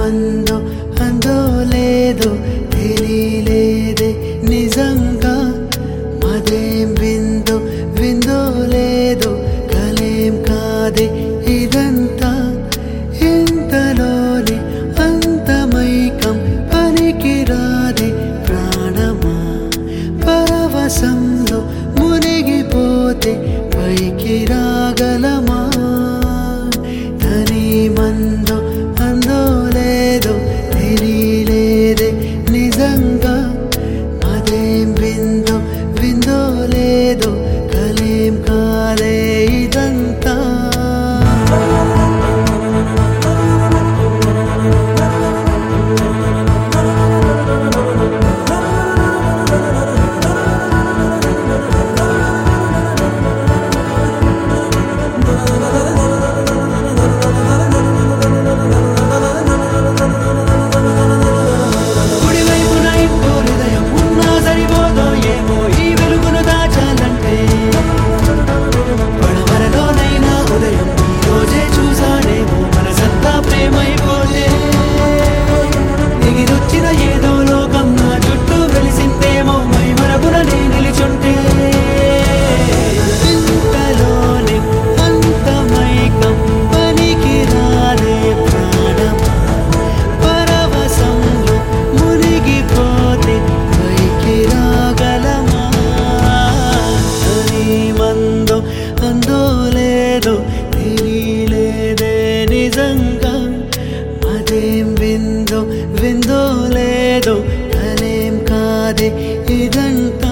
మందో అందో లేదో తెలియలేదే నిజంగా మదేం విందో విందో లేదో కలేం కాదే ఇదంతా ఇంతలోనే అంతమైకం పనికిరాదే ప్రాణమా పరవశంలో మునిగిపోతే పైకి రాగలమా తని మందో అందో లేదో తెలియలేదే నిజంగా మదేం విందో విందో లేదో కలేం కాదే ఇదంతా అందో లేదో తెలియలేదే నిజంగా మదేం విందో విందో లేదో కలేం కాదే ఇదంతా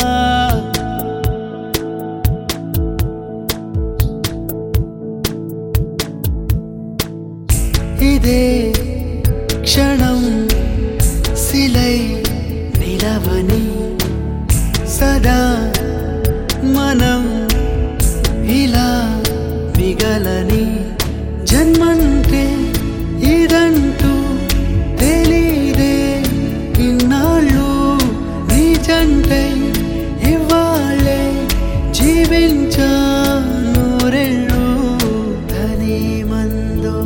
ఇదే క్షణం శిలై నిలవని సదా మనం ఇలా మిగలని జన్మంటే ఇదంటూ తెలీదే ఇన్నాళ్ళు నీ జంటై ఇవ్వాలే జీవించా నూరెళ్ళు తని మందో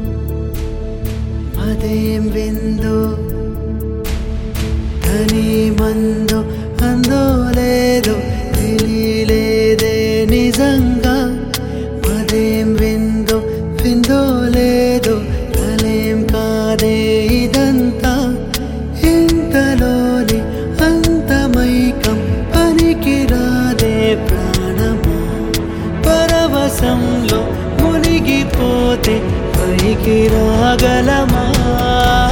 అదేం విందో తని మందో అందో లేదో తెలియలేదే నిజంగా మదేం విందో విందో లేదో కలేం కాదే ఇదంతా ఇంతలోనే అంతమైకం పనికిరాదే ప్రాణమా పరవశంలో మునిగిపోతే పైకి రాగలమా